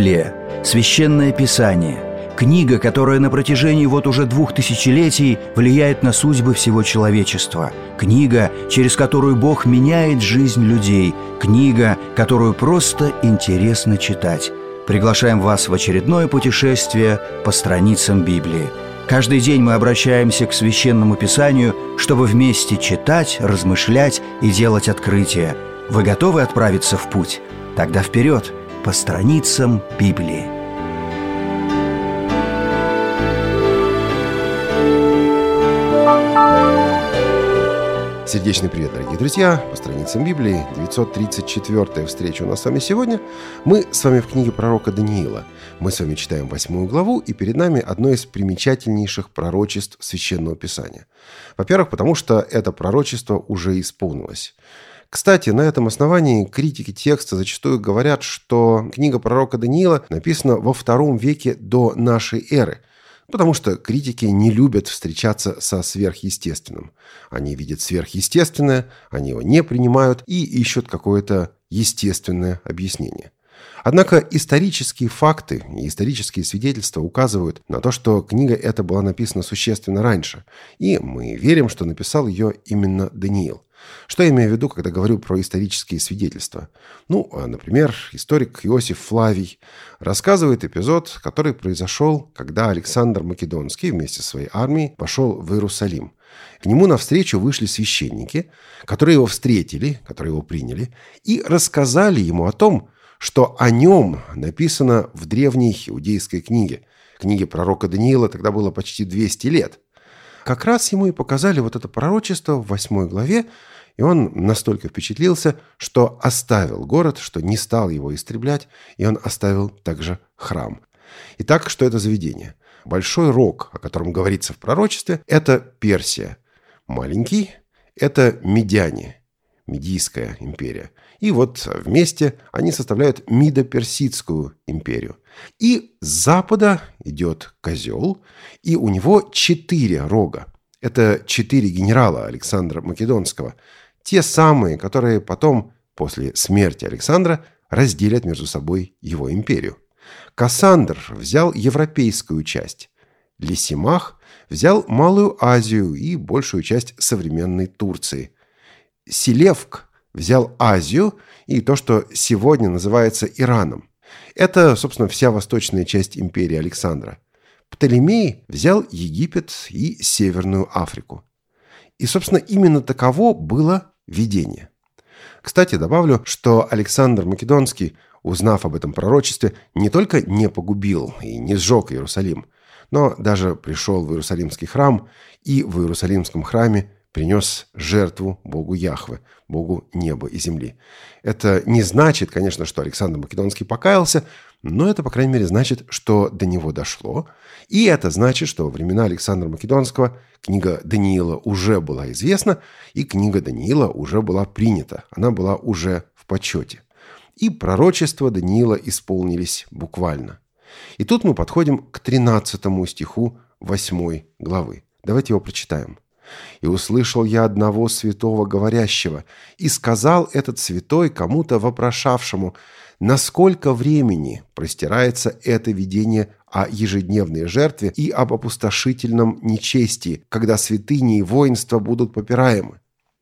Библия – священное писание, книга, которая на протяжении уже 2000 влияет на судьбы всего человечества, книга, через которую Бог меняет жизнь людей, книга, которую просто интересно читать. Приглашаем вас в очередное путешествие по страницам Библии. Каждый день мы обращаемся к Священному Писанию, чтобы вместе читать, размышлять и делать открытия. Вы готовы отправиться в путь? Тогда вперед, по страницам Библии. Сердечный привет, дорогие друзья! По страницам Библии, 934-я встреча у нас с вами сегодня. Мы с вами в книге пророка Даниила. Мы с вами читаем 8 главу, и перед нами одно из примечательнейших пророчеств Священного Писания. Во-первых, потому что это пророчество уже исполнилось. Кстати, на этом основании критики текста зачастую говорят, что книга пророка Даниила написана во II веке до нашей эры, потому что критики не любят встречаться со сверхъестественным. Они видят сверхъестественное, они его не принимают и ищут какое-то естественное объяснение. Однако исторические факты и исторические свидетельства указывают на то, что книга эта была написана существенно раньше, и мы верим, что написал ее именно Даниил. Что я имею в виду, когда говорю про исторические свидетельства? Например, историк Иосиф Флавий рассказывает эпизод, который произошел, когда Александр Македонский вместе со своей армией пошел в Иерусалим. К нему навстречу вышли священники, которые его встретили, которые его приняли, и рассказали ему о том, что о нем написано в древней иудейской книге. Книге пророка Даниила тогда было почти 200 лет. Как раз ему и показали это пророчество в 8 главе, и он настолько впечатлился, что оставил город, что не стал его истреблять, и он оставил также храм. Итак, что это за видение? Большой рог, о котором говорится в пророчестве, это Персия. Маленький – это медяне, Медийская империя. И вместе они составляют Мидо-Персидскую империю. И с запада идет козел, и у него 4 рога. Это 4 генерала Александра Македонского. Те самые, которые потом, после смерти Александра, разделят между собой его империю. Кассандр взял европейскую часть. Лисимах взял Малую Азию и большую часть современной Турции. Селевк взял Азию и то, что сегодня называется Ираном. Это, собственно, вся восточная часть империи Александра. Птолемей взял Египет и Северную Африку. И, собственно, именно таково было видение. Кстати, добавлю, что Александр Македонский, узнав об этом пророчестве, не только не погубил и не сжег Иерусалим, но даже пришел в Иерусалимский храм и в Иерусалимском храме принес жертву Богу Яхве, Богу неба и земли. Это не значит, конечно, что Александр Македонский покаялся, но это, по крайней мере, значит, что до него дошло. И это значит, что во времена Александра Македонского книга Даниила уже была известна, и книга Даниила уже была принята, она была уже в почете. И пророчества Даниила исполнились буквально. И тут мы подходим к 13 стиху 8 главы. Давайте его прочитаем. «И услышал я одного святого говорящего, и сказал этот святой кому-то вопрошавшему, насколько времени простирается это видение о ежедневной жертве и об опустошительном нечестии, когда святыни и воинства будут попираемы».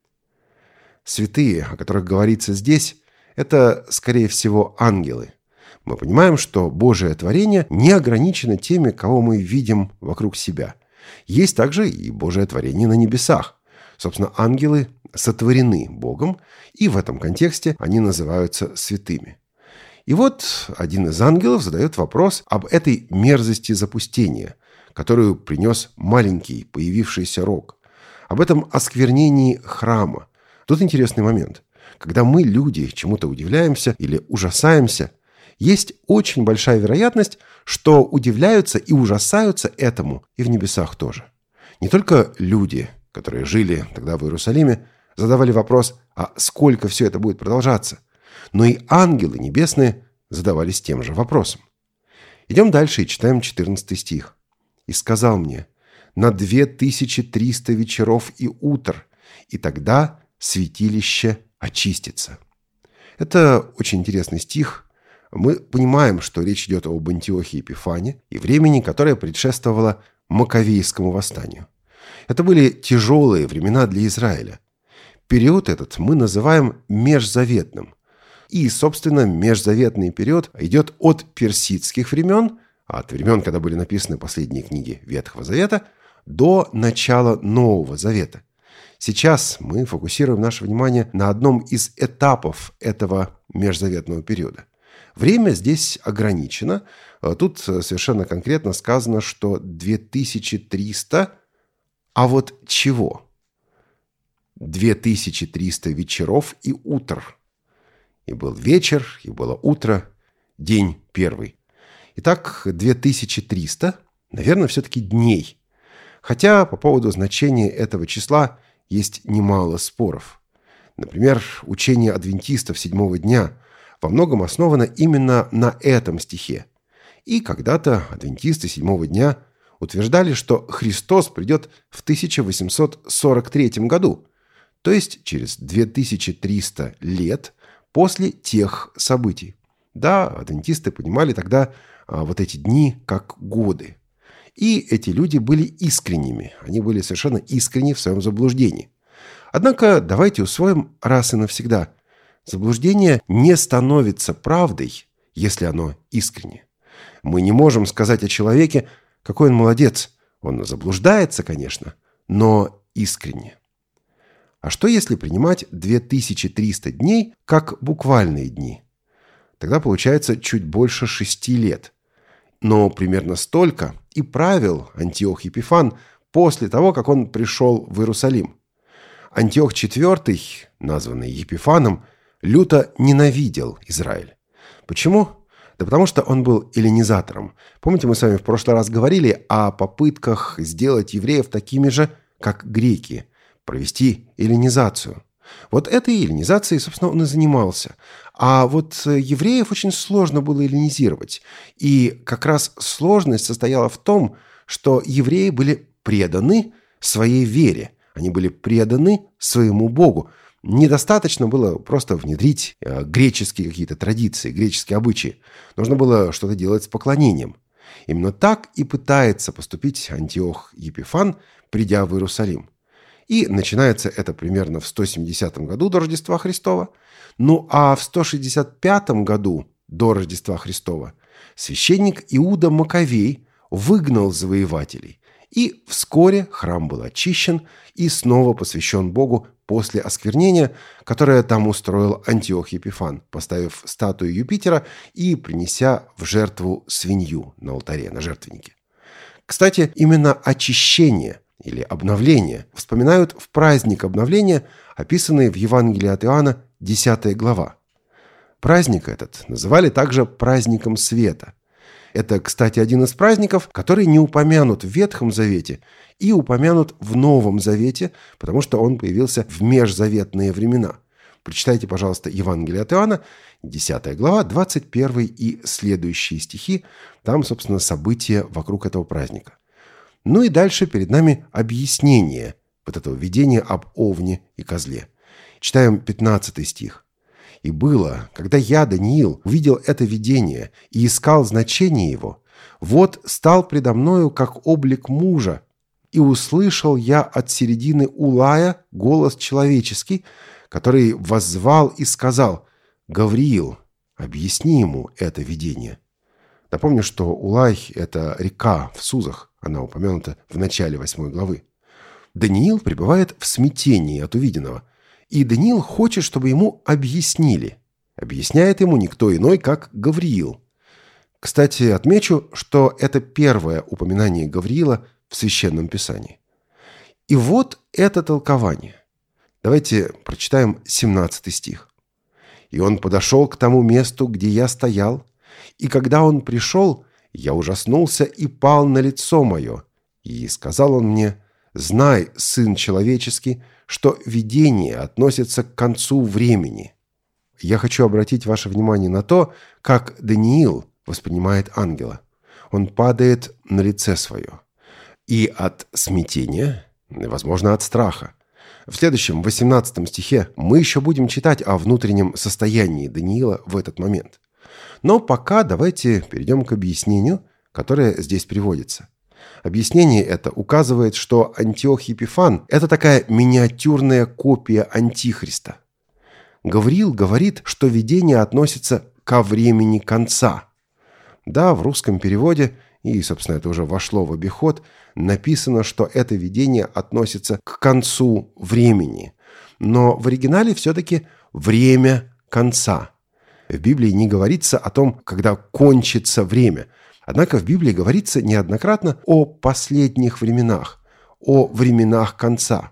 Святые, о которых говорится здесь, это, скорее всего, ангелы. Мы понимаем, что Божие творение не ограничено теми, кого мы видим вокруг себя. Есть также и Божие творение на небесах. Собственно, ангелы сотворены Богом, и в этом контексте они называются святыми. И один из ангелов задает вопрос об этой мерзости запустения, которую принес маленький появившийся рог, об этом осквернении храма. Тут интересный момент. Когда мы, люди, чему-то удивляемся или ужасаемся, есть очень большая вероятность, что удивляются и ужасаются этому и в небесах тоже. Не только люди, которые жили тогда в Иерусалиме, задавали вопрос, а сколько все это будет продолжаться, но и ангелы небесные задавались тем же вопросом. Идем дальше и читаем 14 стих. «И сказал мне, на 2300 вечеров и утр, и тогда святилище очистится». Это очень интересный стих. мы понимаем, что речь идет об Антиохии Епифане и времени, которое предшествовало Маковейскому восстанию. Это были тяжелые времена для Израиля. Период этот мы называем межзаветным. И, собственно, межзаветный период идет от персидских времен, от времен, когда были написаны последние книги Ветхого Завета, до начала Нового Завета. Сейчас мы фокусируем наше внимание на одном из этапов этого межзаветного периода. Время здесь ограничено. Тут совершенно конкретно сказано, что 2300, а вот чего? 2300 вечеров и утр. И был вечер, и было утро, день первый. Итак, 2300, наверное, все-таки дней. Хотя по поводу значения этого числа есть немало споров. Например, учение адвентистов седьмого дня во многом основано именно на этом стихе. И когда-то адвентисты седьмого дня утверждали, что Христос придет в 1843 году, то есть через 2300 лет после тех событий. Да, адвентисты понимали тогда вот эти дни как годы. И эти люди были искренними, они были совершенно искренни в своем заблуждении. Однако давайте усвоим раз и навсегда: заблуждение не становится правдой, если оно искренне. Мы не можем сказать о человеке, какой он молодец. Он заблуждается, конечно, но искренне. А что если принимать 2300 дней как буквальные дни? Тогда получается чуть больше 6 лет. Но примерно столько и правил Антиох Епифан после того, как он пришел в Иерусалим. Антиох IV, названный Епифаном, люто ненавидел Израиль. Почему? Да потому что он был эллинизатором. Помните, мы с вами в прошлый раз говорили о попытках сделать евреев такими же, как греки, провести эллинизацию. Вот этой эллинизацией, собственно, он и занимался. А вот евреев очень сложно было эллинизировать. И как раз сложность состояла в том, что евреи были преданы своей вере. Они были преданы своему Богу. Недостаточно было просто внедрить греческие какие-то традиции, греческие обычаи. Нужно было что-то делать с поклонением. Именно так и пытается поступить Антиох Епифан, придя в Иерусалим. И начинается это примерно в 170 году до Рождества Христова. Ну а в 165 году до Рождества Христова священник Иуда Маковей выгнал завоевателей. И вскоре храм был очищен и снова посвящен Богу после осквернения, которое там устроил Антиох Епифан, поставив статую Юпитера и принеся в жертву свинью на алтаре, на жертвеннике. Кстати, именно очищение или обновление вспоминают в праздник обновления, описанный в Евангелии от Иоанна, 10 глава. Праздник этот называли также праздником света. Это, кстати, один из праздников, который не упомянут в Ветхом Завете и упомянут в Новом Завете, потому что он появился в межзаветные времена. Прочитайте, пожалуйста, Евангелие от Иоанна, 10 глава, 21 и следующие стихи. Там, собственно, события вокруг этого праздника. Ну и дальше перед нами объяснение вот этого видения об овне и козле. Читаем 15 стих. «И было, когда я, Даниил, увидел это видение и искал значение его, вот стал предо мною как облик мужа, и услышал я от середины Улая голос человеческий, который воззвал и сказал: Гавриил, объясни ему это видение». Напомню, что Улай – это река в Сузах, она упомянута в начале 8 главы. Даниил пребывает в смятении от увиденного, и Даниил хочет, чтобы ему объяснили. Объясняет ему никто иной, как Гавриил. Кстати, отмечу, что это первое упоминание Гавриила в Священном Писании. И вот это толкование. Давайте прочитаем 17 стих. «И он подошел к тому месту, где я стоял, и когда он пришел, я ужаснулся и пал на лицо мое. И сказал он мне: знай, сын человеческий, что видение относится к концу времени». Я хочу обратить ваше внимание на то, как Даниил воспринимает ангела. Он падает на лице свое. И от смятения, возможно, от страха. В следующем, 18 стихе, мы еще будем читать о внутреннем состоянии Даниила в этот момент. Но пока давайте перейдем к объяснению, которое здесь приводится. Объяснение это указывает, что Антиох Епифан – это такая миниатюрная копия Антихриста. Гавриил говорит, что видение относится ко времени конца. Да, в русском переводе, и, собственно, это уже вошло в обиход, написано, что это видение относится к концу времени. Но в оригинале все-таки время конца. В Библии не говорится о том, когда кончится время. Однако в Библии говорится неоднократно о последних временах, о временах конца.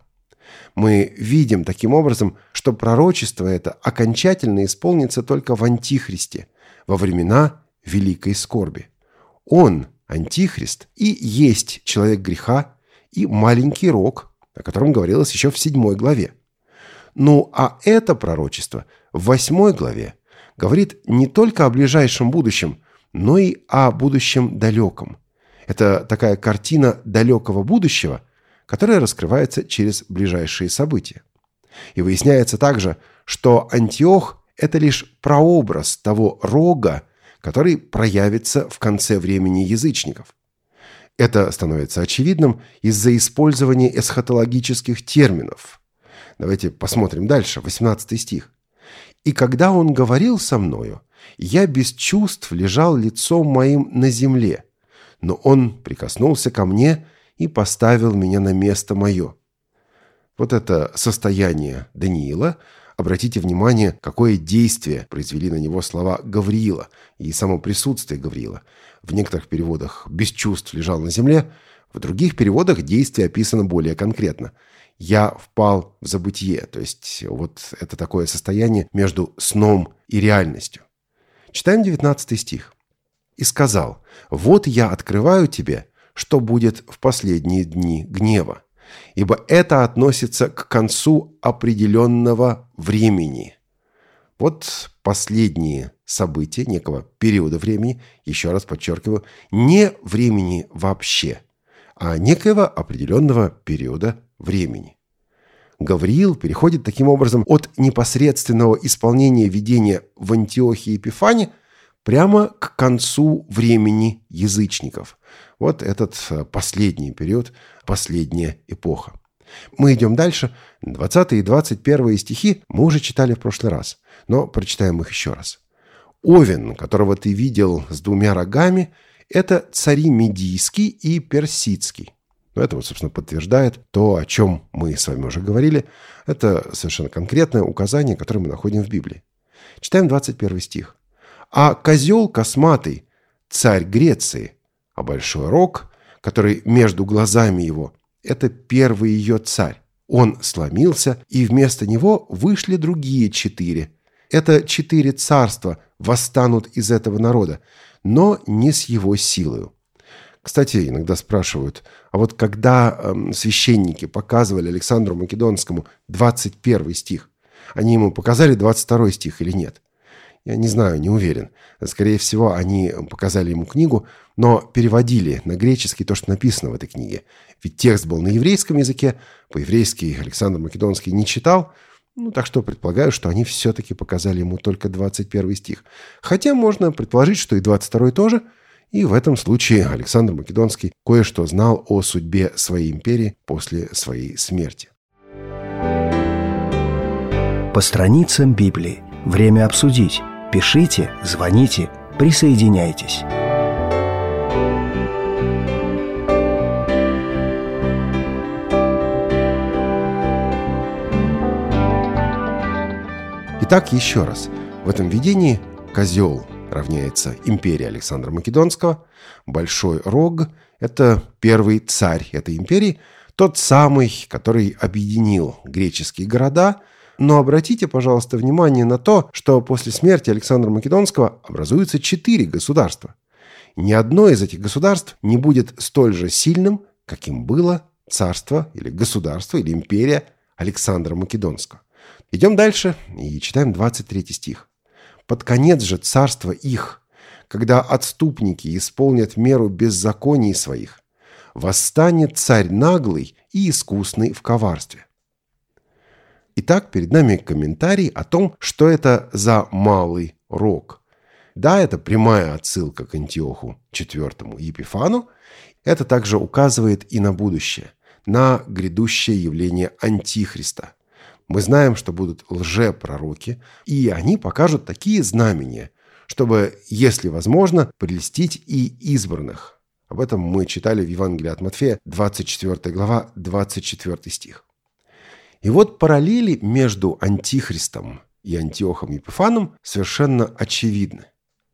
Мы видим таким образом, что пророчество это окончательно исполнится только в Антихристе, во времена великой скорби. Он, Антихрист, и есть человек греха и маленький рог, о котором говорилось еще в 7 главе. Ну а это пророчество в 8 главе говорит не только о ближайшем будущем, но и о будущем далеком. Это такая картина далекого будущего, которая раскрывается через ближайшие события. И выясняется также, что Антиох – это лишь прообраз того рога, который проявится в конце времени язычников. Это становится очевидным из-за использования эсхатологических терминов. Давайте посмотрим дальше, 18 стих. «И когда он говорил со мною, я без чувств лежал лицом моим на земле, но он прикоснулся ко мне и поставил меня на место мое». Вот это состояние Даниила. Обратите внимание, какое действие произвели на него слова Гавриила и само присутствие Гавриила. В некоторых переводах «без чувств лежал на земле», в других переводах действие описано более конкретно. «Я впал в забытие», то есть вот это такое состояние между сном и реальностью. Читаем 19 стих. «И сказал: вот я открываю тебе, что будет в последние дни гнева, ибо это относится к концу определенного времени». Вот последние события некого периода времени, еще раз подчеркиваю, не времени вообще, а некоего определенного периода времени. Гавриил переходит таким образом от непосредственного исполнения видения в Антиохе Епифане прямо к концу времени язычников. Вот этот последний период, последняя эпоха. Мы идем дальше. 20 и 21 стихи мы уже читали в прошлый раз, но прочитаем их еще раз. «Овен, которого ты видел с 2 рогами, это цари Медийский и Персидский». Но это, собственно, подтверждает то, о чем мы с вами уже говорили. Это совершенно конкретное указание, которое мы находим в Библии. Читаем 21 стих. «А козел косматый, царь Греции, а большой рог, который между глазами его, это первый ее царь. Он сломился, и вместо него вышли другие 4. Это 4 царства восстанут из этого народа, но не с его силою». Кстати, иногда спрашивают, а вот когда священники показывали Александру Македонскому 21 стих, они ему показали 22 стих или нет? Я не знаю, не уверен. Скорее всего, они показали ему книгу, но переводили на греческий то, что написано в этой книге. Ведь текст был на еврейском языке, по-еврейски Александр Македонский не читал, так что предполагаю, что они все-таки показали ему только 21 стих. Хотя можно предположить, что и 22 тоже. И в этом случае Александр Македонский кое-что знал о судьбе своей империи после своей смерти. По страницам Библии. Время обсудить. Пишите, звоните, присоединяйтесь. Итак, еще раз. В этом видении козел равняется империи Александра Македонского. Большой рог – это первый царь этой империи, тот самый, который объединил греческие города. Но обратите, пожалуйста, внимание на то, что после смерти Александра Македонского образуется 4 государства. Ни одно из этих государств не будет столь же сильным, каким было царство или государство или империя Александра Македонского. Идем дальше и читаем 23 стих. «Под конец же царства их, когда отступники исполнят меру беззаконий своих, восстанет царь наглый и искусный в коварстве». Итак, перед нами комментарий о том, что это за малый рог. Да, это прямая отсылка к Антиоху IV и Епифану. Это также указывает и на будущее, на грядущее явление Антихриста. Мы знаем, что будут лжепророки, и они покажут такие знамения, чтобы, если возможно, прельстить и избранных. Об этом мы читали в Евангелии от Матфея, 24 глава, 24 стих. И вот параллели между Антихристом и Антиохом Епифаном совершенно очевидны.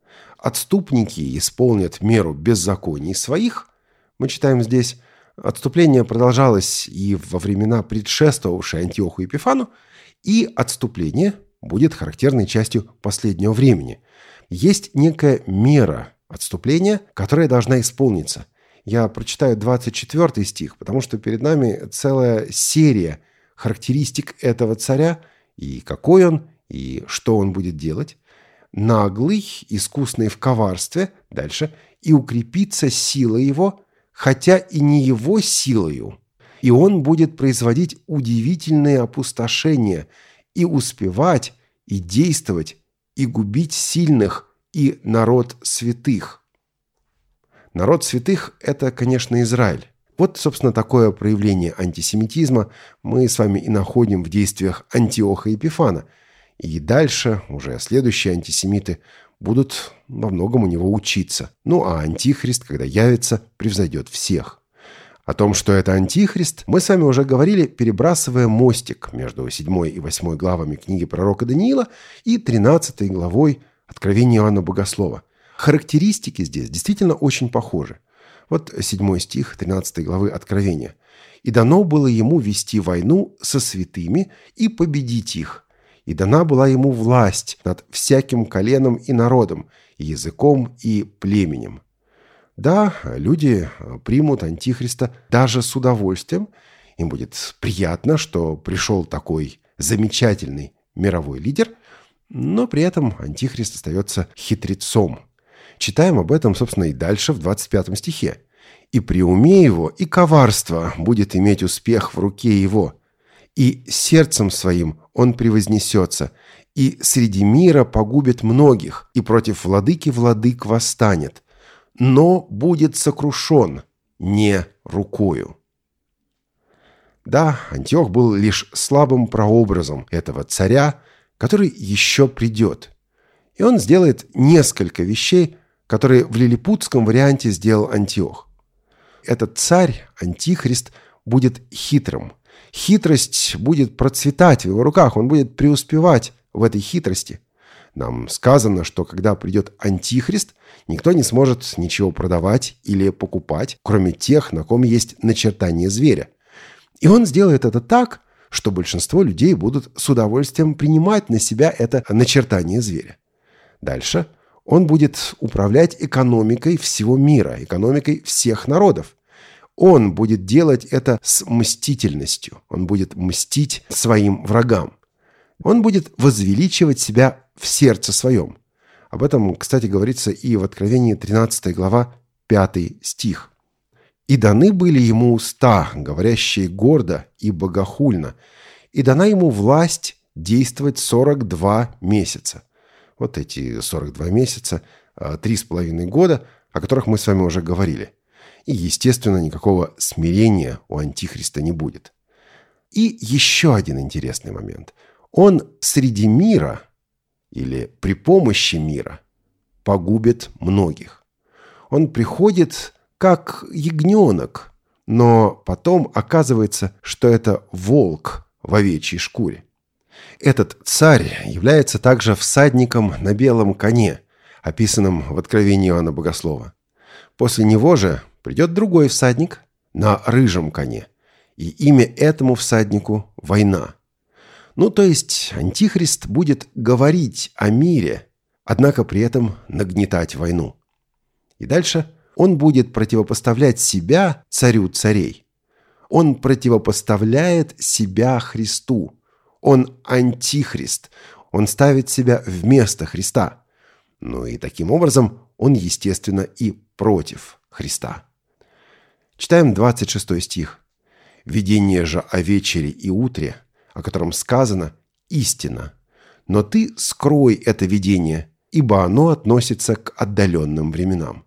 Отступники исполнят меру беззаконий своих. Мы читаем здесь, отступление продолжалось и во времена, предшествовавшие Антиоху Епифану, и отступление будет характерной частью последнего времени. Есть некая мера отступления, которая должна исполниться. Я прочитаю 24 стих, потому что перед нами целая серия характеристик этого царя, и какой он, и что он будет делать. Наглый, искусный в коварстве, дальше, и укрепится сила его, хотя и не его силою, и он будет производить удивительные опустошения, и успевать, и действовать, и губить сильных, и народ святых. Народ святых – это, конечно, Израиль. Вот, собственно, такое проявление антисемитизма мы с вами и находим в действиях Антиоха Епифана. И дальше уже следующие антисемиты будут во многом у него учиться. Ну а Антихрист, когда явится, превзойдет всех. О том, что это Антихрист, мы с вами уже говорили, перебрасывая мостик между 7 и 8 главами книги пророка Даниила и 13 главой Откровения Иоанна Богослова. Характеристики здесь действительно очень похожи. Вот 7 стих 13 главы Откровения. «И дано было ему вести войну со святыми и победить их. И дана была ему власть над всяким коленом и народом, и языком и племенем». Да, люди примут Антихриста даже с удовольствием. Им будет приятно, что пришел такой замечательный мировой лидер, но при этом Антихрист остается хитрецом. Читаем об этом, собственно, и дальше в 25 стихе. «И при уме его, и коварство будет иметь успех в руке его, и сердцем своим он превознесется, и среди мира погубит многих, и против владыки владык восстанет, но будет сокрушен не рукою». Да, Антиох был лишь слабым прообразом этого царя, который еще придет. И он сделает несколько вещей, которые в лилипутском варианте сделал Антиох. Этот царь, Антихрист, будет хитрым. Хитрость будет процветать в его руках, он будет преуспевать в этой хитрости. Нам сказано, что когда придет Антихрист, никто не сможет ничего продавать или покупать, кроме тех, на ком есть начертание зверя. И он сделает это так, что большинство людей будут с удовольствием принимать на себя это начертание зверя. Дальше он будет управлять экономикой всего мира, экономикой всех народов. Он будет делать это с мстительностью. Он будет мстить своим врагам. Он будет возвеличивать себя в сердце своем. Об этом, кстати, говорится и в Откровении 13 глава, 5 стих. «И даны были ему уста, говорящие гордо и богохульно, и дана ему власть действовать 42 месяца». Вот эти 42 месяца, 3,5 года, о которых мы с вами уже говорили. И, естественно, никакого смирения у Антихриста не будет. И еще один интересный момент. Он среди мира или при помощи мира погубит многих. Он приходит как ягненок, но потом оказывается, что это волк в овечьей шкуре. Этот царь является также всадником на белом коне, описанном в Откровении Иоанна Богослова. После него же придет другой всадник на рыжем коне, и имя этому всаднику – война. Ну, то есть Антихрист будет говорить о мире, однако при этом нагнетать войну. И дальше он будет противопоставлять себя царю царей. Он противопоставляет себя Христу. Он антихрист. Он ставит себя вместо Христа. Ну и таким образом он, естественно, и против Христа. Читаем 26 стих. «Видение же о вечере и утре, о котором сказано, истина. Но ты скрой это видение ибо оно относится к отдаленным временам.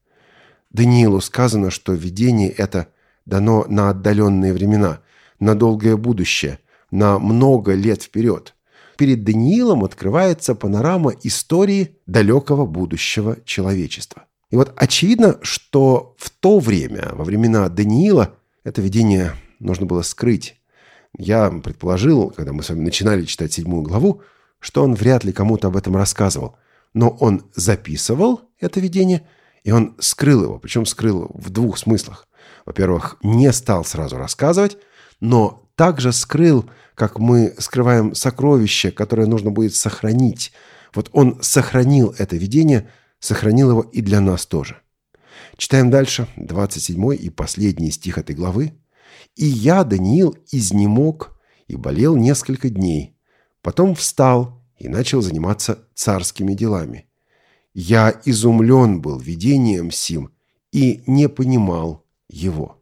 Даниилу сказано, что видение это дано на отдаленные времена, на долгое будущее, на много лет вперед. Перед Даниилом открывается панорама истории далекого будущего человечества. И вот очевидно, что в то время, во времена Даниила, это видение нужно было скрыть. Я предположил, когда мы с вами начинали читать 7 главу, что он вряд ли кому-то об этом рассказывал. Но он записывал это видение, и он скрыл его. Причем скрыл в 2 смыслах. Во-первых, не стал сразу рассказывать, но также скрыл, как мы скрываем сокровище, которое нужно будет сохранить. Вот он сохранил это видение, сохранил его и для нас тоже. Читаем дальше, 27 и последний стих этой главы. «И я, Даниил, изнемог и болел несколько дней. Потом встал и начал заниматься царскими делами. Я изумлен был видением сим и не понимал его».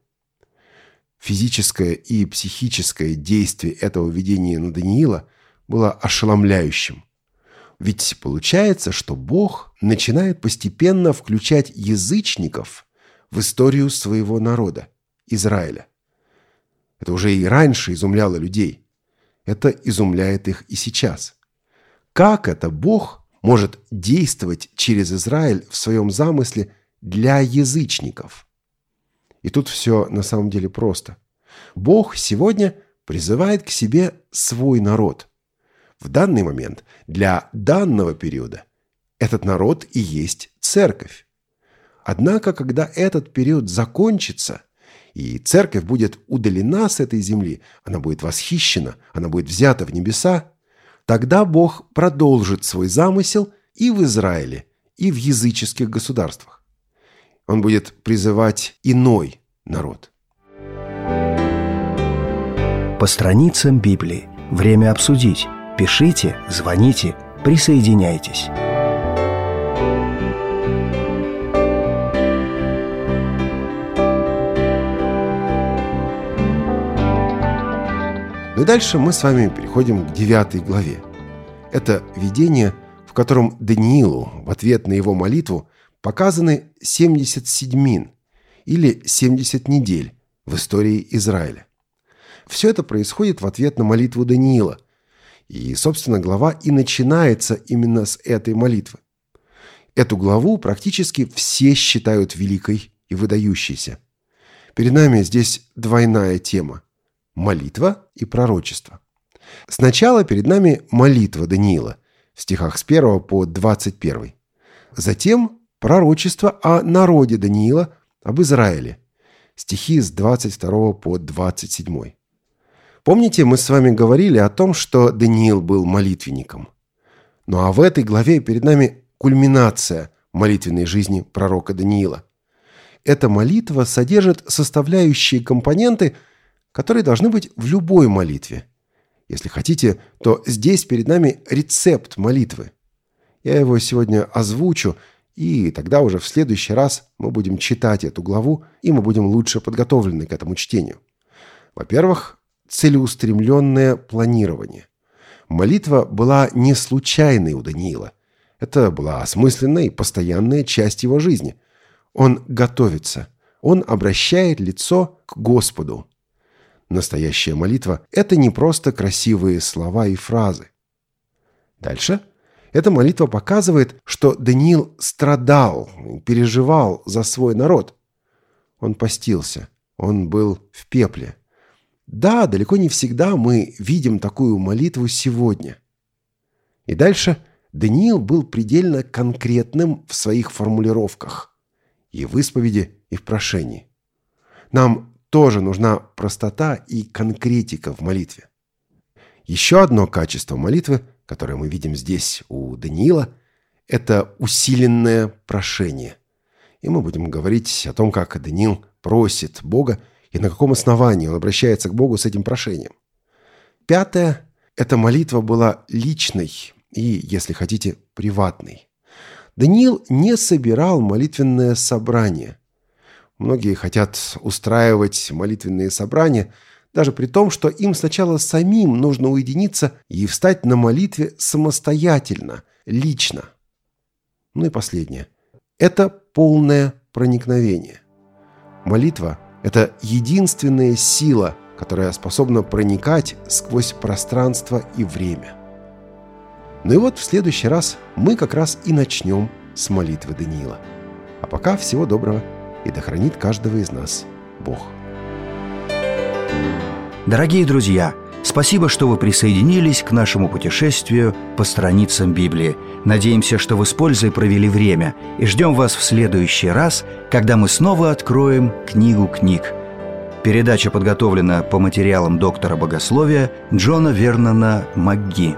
Физическое и психическое действие этого видения на Даниила было ошеломляющим. Ведь получается, что Бог начинает постепенно включать язычников в историю своего народа, Израиля. Это уже и раньше изумляло людей. Это изумляет их и сейчас. Как это Бог может действовать через Израиль в своем замысле для язычников? И тут все на самом деле просто. Бог сегодня призывает к себе свой народ. В данный момент, для данного периода, этот народ и есть церковь. Однако, когда этот период закончится, и церковь будет удалена с этой земли, она будет восхищена, она будет взята в небеса, тогда Бог продолжит свой замысел и в Израиле, и в языческих государствах. Он будет призывать иной народ. По страницам Библии. Время обсудить. Пишите, звоните, присоединяйтесь. Ну и дальше мы с вами переходим к 9 главе. Это видение, в котором Даниилу в ответ на его молитву показаны 70 седьмин или 70 недель в истории Израиля. Все это происходит в ответ на молитву Даниила. И, собственно, глава и начинается именно с этой молитвы. Эту главу практически все считают великой и выдающейся. Перед нами здесь двойная тема – молитва и пророчество. Сначала перед нами молитва Даниила в стихах с 1 по 21. Затем пророчество о народе Даниила, об Израиле, стихи с 22 по 27. Помните, мы с вами говорили о том, что Даниил был молитвенником. Ну а в этой главе перед нами кульминация молитвенной жизни пророка Даниила. Эта молитва содержит составляющие компоненты, которые должны быть в любой молитве. Если хотите, то здесь перед нами рецепт молитвы. Я его сегодня озвучу, и тогда уже в следующий раз мы будем читать эту главу, и мы будем лучше подготовлены к этому чтению. Во-первых, целеустремленное планирование. Молитва была не случайной у Даниила. Это была осмысленная и постоянная часть его жизни. Он готовится, он обращает лицо к Господу. Настоящая молитва – это не просто красивые слова и фразы. Дальше. Эта молитва показывает, что Даниил страдал, переживал за свой народ. Он постился, он был в пепле. Да, далеко не всегда мы видим такую молитву сегодня. И дальше Даниил был предельно конкретным в своих формулировках и в исповеди, и в прошении. Нам тоже нужна простота и конкретика в молитве. Еще одно качество молитвы, которое мы видим здесь у Даниила, это усиленное прошение. И мы будем говорить о том, как Даниил просит Бога и на каком основании он обращается к Богу с этим прошением. 5. Эта молитва была личной и, если хотите, приватной. Даниил не собирал молитвенное собрание. Многие хотят устраивать молитвенные собрания, даже при том, что им сначала самим нужно уединиться и встать на молитве самостоятельно, лично. Ну и последнее. Это полное проникновение. Молитва – это единственная сила, которая способна проникать сквозь пространство и время. Ну и вот в следующий раз мы как раз и начнем с молитвы Даниила. А пока всего доброго, и да хранит каждого из нас Бог. Дорогие друзья, спасибо, что вы присоединились к нашему путешествию по страницам Библии. Надеемся, что вы с пользой провели время, и ждем вас в следующий раз, когда мы снова откроем книгу книг. Передача подготовлена по материалам доктора богословия Джона Вернона МакГи.